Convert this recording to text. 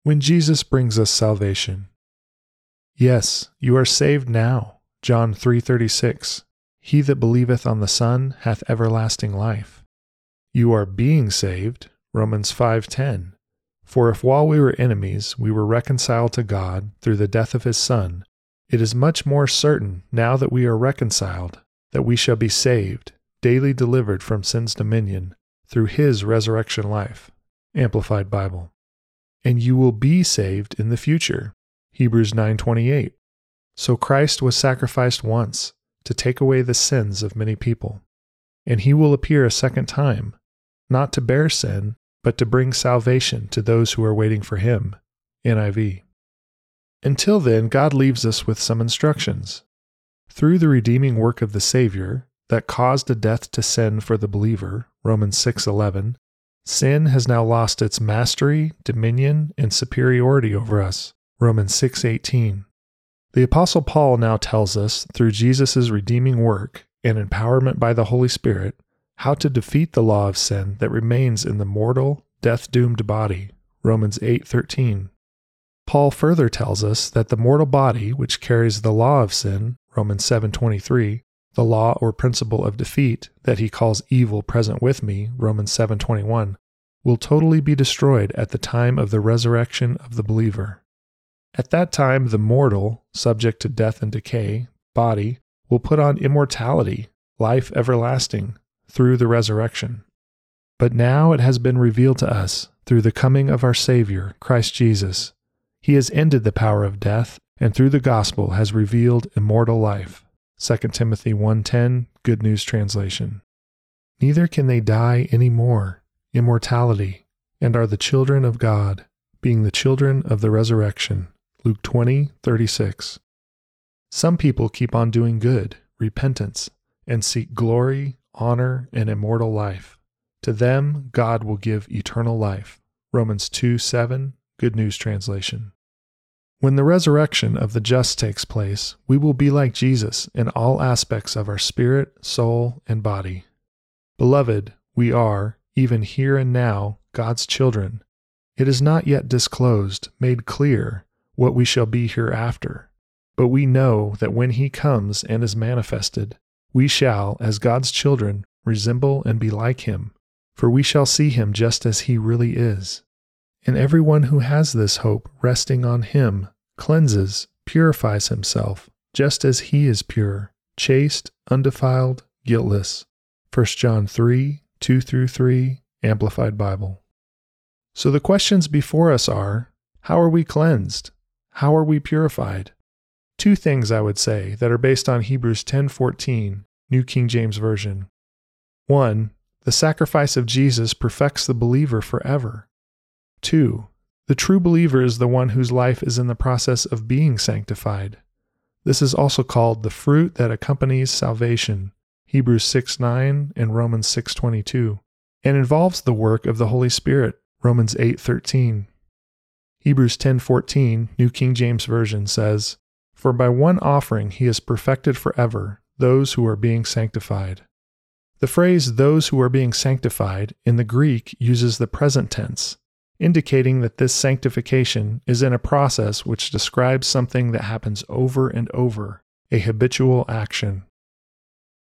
When Jesus brings us salvation. Yes, you are saved now. John 3:36. He that believeth on the Son hath everlasting life. You are being saved. Romans 5:10. For if while we were enemies we were reconciled to God through the death of his Son, it is much more certain, now that we are reconciled, that we shall be saved, daily delivered from sin's dominion, through his resurrection life. Amplified Bible. And you will be saved in the future. Hebrews 9:28. So Christ was sacrificed once to take away the sins of many people. And he will appear a second time, not to bear sin, but to bring salvation to those who are waiting for him. NIV. Until then, God leaves us with some instructions. Through the redeeming work of the Savior that caused a death to sin for the believer, Romans 6:11, sin has now lost its mastery, dominion, and superiority over us, Romans 6:18. The Apostle Paul now tells us, through Jesus' redeeming work and empowerment by the Holy Spirit, how to defeat the law of sin that remains in the mortal, death-doomed body, Romans 8:13. Paul further tells us that the mortal body, which carries the law of sin, Romans 7:23, the law or principle of defeat that he calls evil present with me, Romans 7:21, will totally be destroyed at the time of the resurrection of the believer. At that time, the mortal, subject to death and decay, body will put on immortality, life everlasting, through the resurrection. But now it has been revealed to us, through the coming of our Savior, Christ Jesus. He has ended the power of death, and through the gospel has revealed immortal life. 2 Timothy 1:10, Good News Translation. Neither can they die any more, immortality, and are the children of God, being the children of the resurrection. Luke 20:36. Some people keep on doing good, repentance, and seek glory, honor, and immortal life. To them, God will give eternal life. Romans 2:7, Good News Translation. When the resurrection of the just takes place, we will be like Jesus in all aspects of our spirit, soul, and body. Beloved, we are, even here and now, God's children. It is not yet disclosed, made clear, what we shall be hereafter. But we know that when he comes and is manifested, we shall, as God's children, resemble and be like him, for we shall see him just as he really is. And everyone who has this hope resting on him cleanses, purifies himself, just as he is pure, chaste, undefiled, guiltless. 1 John 3:2-3, Amplified Bible. So the questions before us are, how are we cleansed? How are we purified? Two things I would say that are based on Hebrews 10:14, New King James Version. 1. The sacrifice of Jesus perfects the believer forever. 2. The true believer is the one whose life is in the process of being sanctified. This is also called the fruit that accompanies salvation, Hebrews 6:9 and Romans 6:22, and involves the work of the Holy Spirit, Romans 8:13. Hebrews 10:14, New King James Version says, For by one offering he has perfected forever those who are being sanctified. The phrase those who are being sanctified in the Greek uses the present tense, indicating that this sanctification is in a process which describes something that happens over and over, a habitual action.